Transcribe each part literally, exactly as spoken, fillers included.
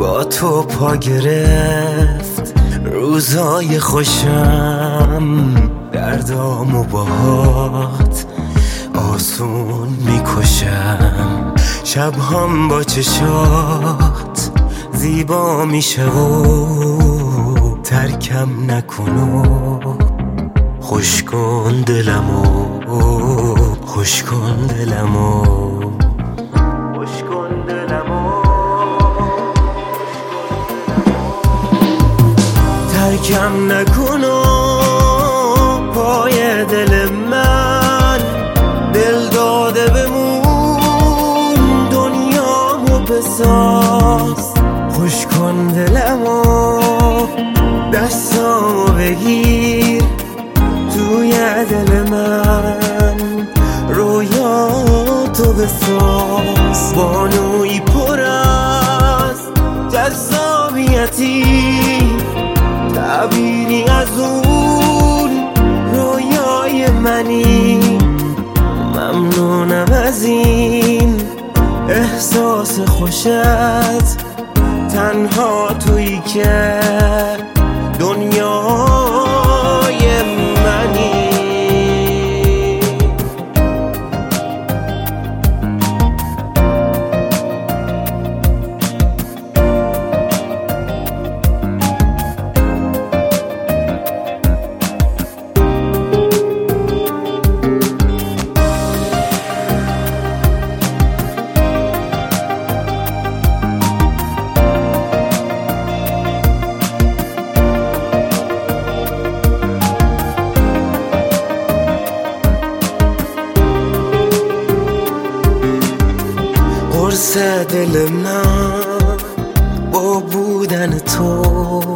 با تو پا گرفت روزای خوشم، دردامو باهات آسون میکشم. شبهام با چشات زیبا میشه و ترکم نکنو، خوش کن دلمو، خوش کن دلمو، خوش کن دلمو. ترکم نکنو پای دل من، دل داده بمون دنیامو بساز. خوش کن دلمو، دستامو بگیر توی دل من، رویاتو بساز. بانوی پر از جذابیتی، تعبیری از اون رویای منی. ممنونم از این احساس خوشت، تنها تویی که دنیای منی. قرص دل من با بودن تو،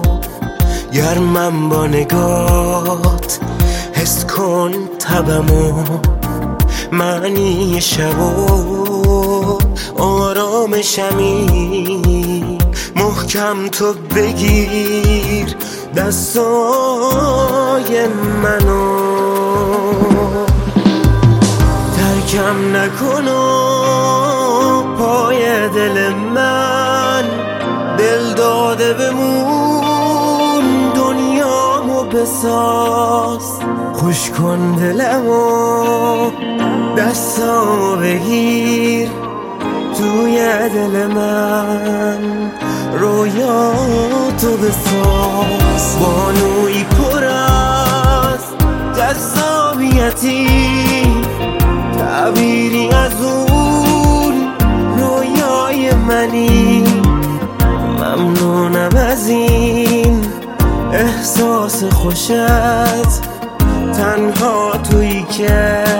گرمم با نگات، حس کن تبمو، معنی شب و آرامشمی. محکم تو بگیر دستای منو، ترکم نکنو پای دل من، دل داده بمون دنیامو بساز. خوش کن دلمو، دستامو بگیر توی دل من، رویاتو بساز. بانوی پر از جذابیتی، تعبیری از اون رویای منی. ممنونم از این احساس خوشت، تنها تویی که